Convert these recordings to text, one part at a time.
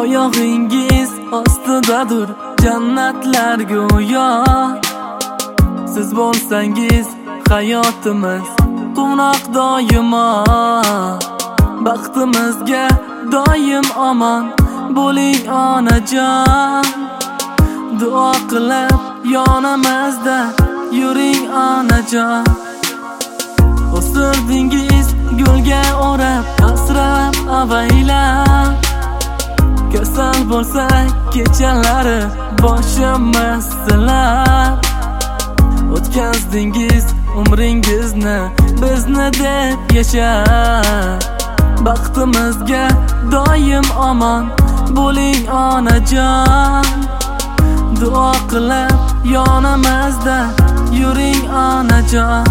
oyog'ingiz ostidadir jannatlar go'yo. Siz bo'lsangiz hayotimiz quvnoq doimo. Baxtimizga doim omon bo'ling onajon. Duo qilib yonimizda yuring onajon. O'stirdingiz gulga o'rab, asrab avaylab. Kasal bo'lsak kechalari boshimiz silab. O'tkazdingiz umringizni bizni deb yashab. Baxtimizga doim omon bo'ling onajon. Duo qilib yonimizda yuring onajon.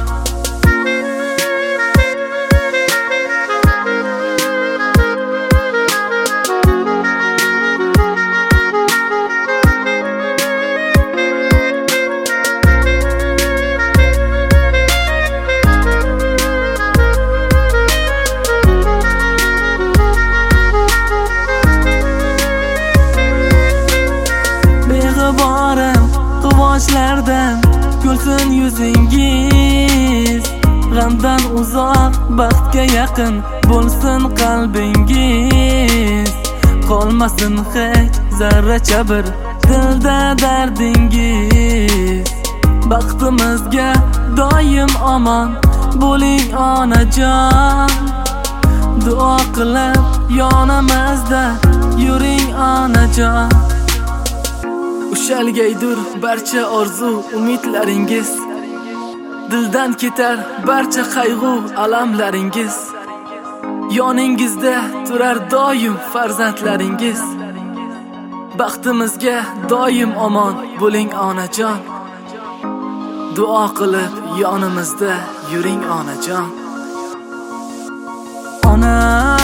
Quvonchlardan kulsin yuzingiz. G'amdan uzoq, baxtga yaqin bo'lsin qalbingiz. Qolmasin hech zarracha bir dilda dardingiz. Baxtimizga doim omon bo'ling onajon. Duo qilib yonimizda yuring onajon. Ushalgaydur barcha orzu umidlaringiz. Dildan ketar barcha qayg'u alamlaringiz. Yoningizda turar doim farzandlaringiz. Baxtimizga doim omon bo'ling onajon. Duo qilib yonimizda yuring onajon. Ona